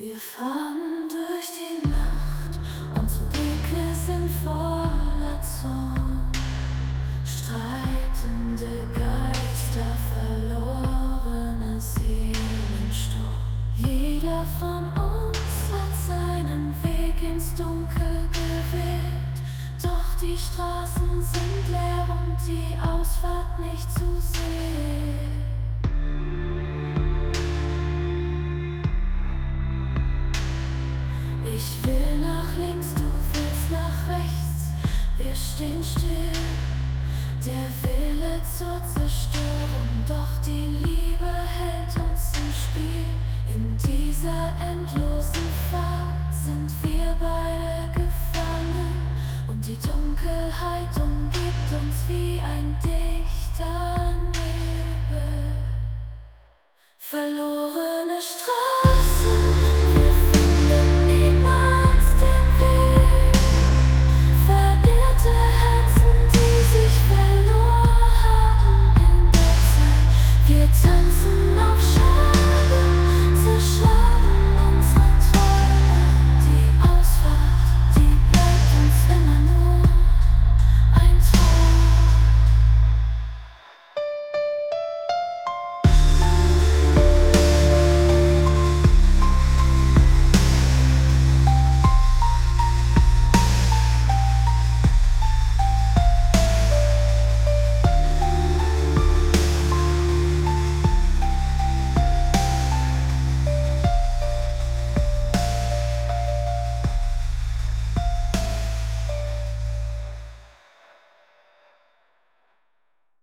Wir fahren durch die Nacht, unsere Blicke sind voller Zorn. Streitende Geister, verlorene Seelensturm. Jeder von uns hat seinen Weg ins Dunkel gewählt. Doch die Straßen sind leer und die Ausfahrt nicht zu sehen. Ich will nach links, du willst nach rechts. Wir stehen still, der Wille zur Zerstörung. Doch die Liebe hält uns im Spiel. In dieser endlosen Fahrt sind wir beide gefangen. Und die Dunkelheit umgibt uns wie ein dichter Nebel. Verlorene Straßen.